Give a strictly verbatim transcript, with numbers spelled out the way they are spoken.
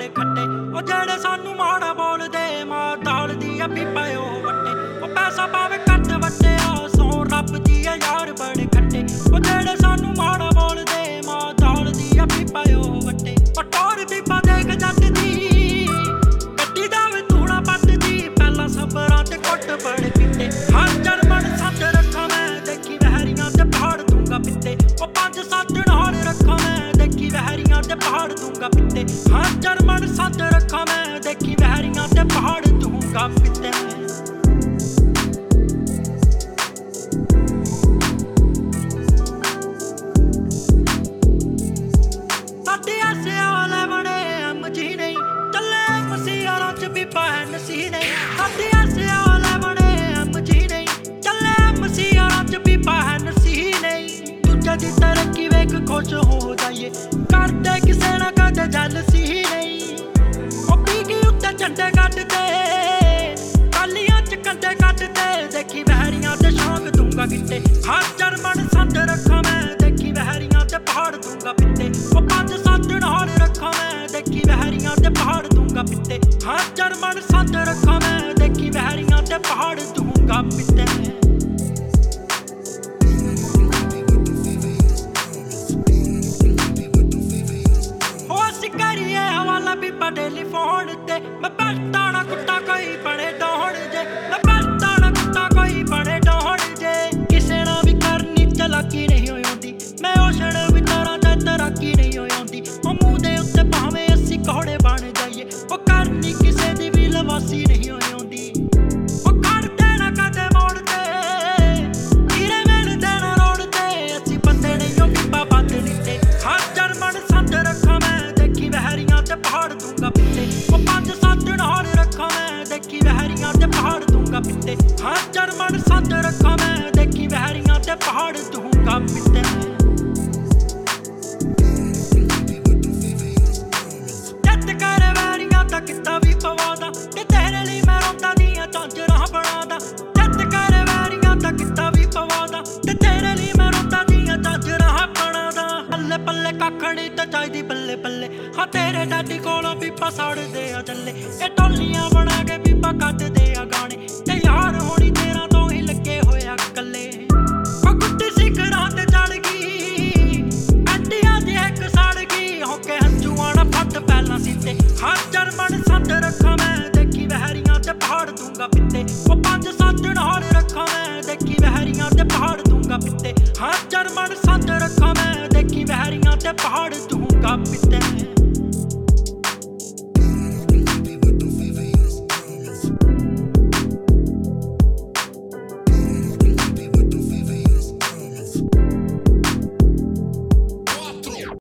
बड़े खट्टे ओ जेड़े सानू माड़ा बोलदे मां दाल दी पीपा ओ वट्टे ओ पैसा पावे घट वट्टे आ सौ रब दी यार बड़े खट्टे ओ जेड़े सानू माड़ा बोलदे मां दाल दी पीपा ओ वट्टे ओ टोर पीपा देख जट दी गड्डी दा वे धूड़ा पटदी पहला सबरां ते कुट बड़े पिट्टे हाँ जर्मन सच रखा मैं देखी वहरियां ते पहाड़ दूंगा पिट्टे ओ पंज सत्त नाल रखा मैं देखी वहरियां ते पहाड़ दूंगा पिट्टे हाँ जर्मन सच रखा मैं देखी वहरियां ते पहाड़ दूंगा पिट्टे साडी ऐसे वाले बड़े एम जी नहीं चले मसीहां च भी पहन सी नहीं साडी ऐसे वाले बड़े एम जी नहीं चले मसीहां च भी पहन सी नहीं दूजे दी तरक्की वेख खुश हो जाइए करते किसे ना कदे जल सी नहीं ओ पीगी उत्ते झंडे कटदे कालियां च कंडे कटदे देखी वहरियां ते शांग दूंगा गिट्टे हाँ जर्मन संद रखा मैं देखी वहरियां ते पहाड़ दूंगा पिट्टे ओ पंज सत्त नाल रखा मैं देखी वहरियां ते पहाड़ दूंगा पिट्टे हाँ जर्मन संद रखा मैं देखी वहरियां ते पहाड़ दूंगा पिट्टे पीपा टेलीफोन ते मैं बैठा ना कुत्ता कोई बड़े डोहण जे मैं बैठा ना कुत्ता कोई बड़े डोहण जे किसे ना भी करनी चलाकी नहीं होई होंदी मैं ओछड़ भी तरह ते तरक्की नहीं होई होंदी ओ मूंह दे उत्ते भावें अस्सी घोड़े बन जाइए ओ करनी किसे दी भी लवासी नहीं होई होंदी ओ करदे ना कदे मोड़दे हीरे मिलदे ना रोड़दे अस्सी बंदे नहीं ओ पीपा बंद नीते हाँ जर्मन संद रखा मैं देखी वहरियां ते पहाड़ दूंगा पिट्टे ओ पंज सत्त नाल रखा मैं देखी वहरियां ते पहाड़ दूंगा पिट्टे हाँ जर्मन संद रखा मैं देखी वहरियां ते पहाड़ दूंगा पिट्टे जद कर वहरियां दा कित्ता भी पवादा ते तेरे लिए मैं रोंदा दियां झांजरां बनादा जद कर वहरियां दा कित्ता भी पवादा ते तेरे लिए मैं रोंदा दियां झांजरां बनादा पल्ले पल्ले कख नहीं ते चाहीदी बल्ले बल्ले हाँ तेरे डैडी कोलों पीपा सड़दे आ चले ए टोलियां बना के पीपा कटदे आ गाने ते यार होनी तेरा तो ही लगे होया कल्ले ओ गुड्डी सिखरां ते चढ़ गई ऐडियां दी इक सड़ गई होके हंझूआं ना फट पहला सीते हाँ जर्मन संद रखा मैं देखी वहरियां ते पहाड़ दूंगा पिट्टे ओ पंज सत्त नाल रखा मैं देखी वहरियां ते पहाड़ दूंगा पिट्टे हाँ जर्मन संद रखा मैं देखी वहरियां ते पहाड़ दूंगा पिट्टे